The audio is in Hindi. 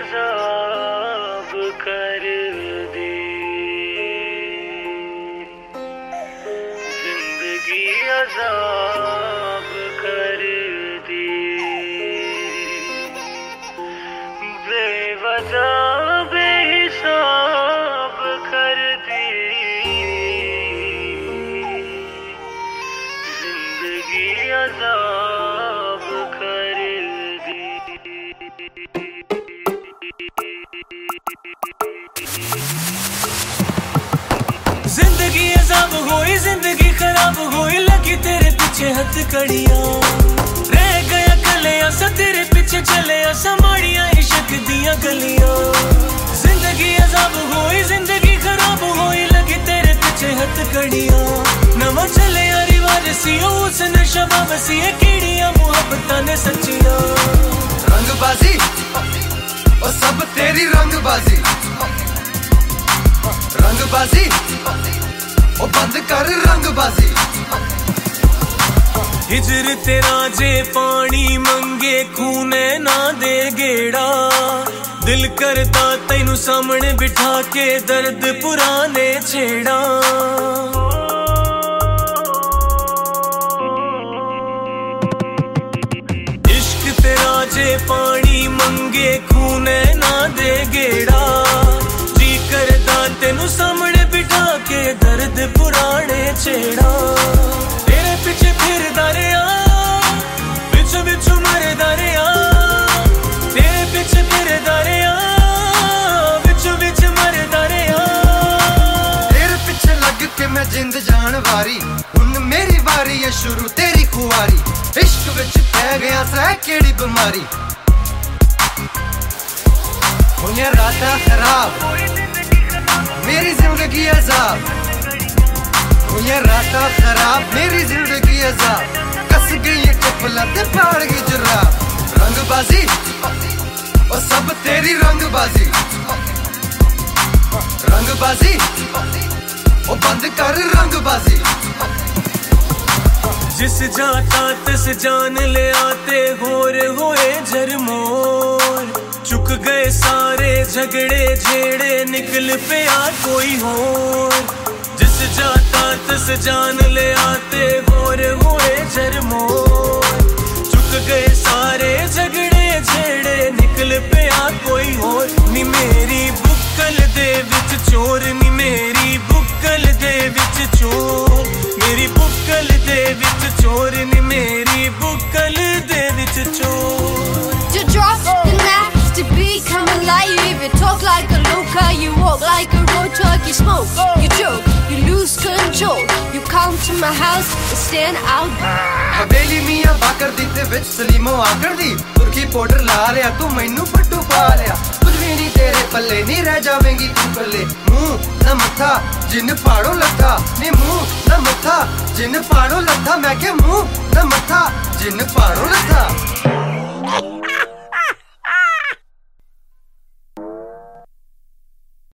अज़ाब कर दी, जिंदगी अज़ाब कर दी, बेवजह बेहिसाब कर दी, जिंदगी अज़ाब कर दी। जिंदगी अज़ाब हुई, जिंदगी खराब हुई, लगी तेरे पीछे हथकड़ियां, रह गया कलियां सा तेरे पीछे चले सा माड़ियां इश्क दियां गलियां। जिंदगी अज़ाब हुई, जिंदगी खराब हुई, लगी तेरे पीछे हथकड़ियां, नवा चले रिवाज सी उसने शबाब सी कीड़ियां मुहब्बतां ने सच्चियां। रंगबाजी ओ सब तेरी रंगबाजी, रंगबाजी ओ बंद कर रंगबाजी। हिजर तेरा जे पानी मंगे खूने ना दे गेड़ा, दिल करता तैनू सामने बिठा के दर्द पुराने छेड़ा। इश्क तेरा जे पानी मंगे खूने ना दे गेड़ा, जी करता तैनू सामने बिठा के दर्द पुराने छेड़ा। तेरे पीछे फिरदा रेहा, बिच बिच मरदा रेहा, तेरे पीछे फिरदा रेहा, बिच बिच मरदा रेहा। तेरे पीछे लग के मैं जिंद जान वारी, हुन मेरी वारी है शुरू तेरी खुआरी। इश्क विच पै गया सै केड़ी बीमारी, हुई रातां खराब मेरी जिंदगी अज़ाब, हुई रातां खराब मेरी जिंदगी अज़ाब। कस गई चप्पलां ते पाड़ गई जुराब। रंगबाजी ओ सब तेरी रंगबाजी, रंगबाजी ओ बंद कर रंगबाजी। जिस जाता तिस जान ले आते होर होए झरमोर, चुक गए सारे झगड़े झेड़े निकल पिया कोई होर। जिस जाता तिस जान ले आते होर होए झरमोर, चुक गए सारे झगड़े झेड़े निकल पिया कोई होर। नी मेरी बुक्कल दे विच चोर, नी मेरी बुक्कल दे विच चोर, मेरी बुक्कल दे विच चोर, नी मेरी बुक्कल दे विच चोर। You drop the nasty beat, come alive. You talk like a loca, you walk like a road truck. You smoke, you joke, you lose control. You come to my house and stand out. हवेली मियां बाकर दी ते विच सलीमो आकर दी, तुर्की पाउडर ला लिया तू मैनू पट्टू पा लिया। कुछ भी नहीं तेरे पल्ले नहीं रह जावेंगी तू कल्ले। मुंह ना मत्था जिन पाड़ो लथा, नी मुंह ना मत्था जिन पाड़ो लथा। मैं के मुंह ना मत्था जिन पाड़ो लथा।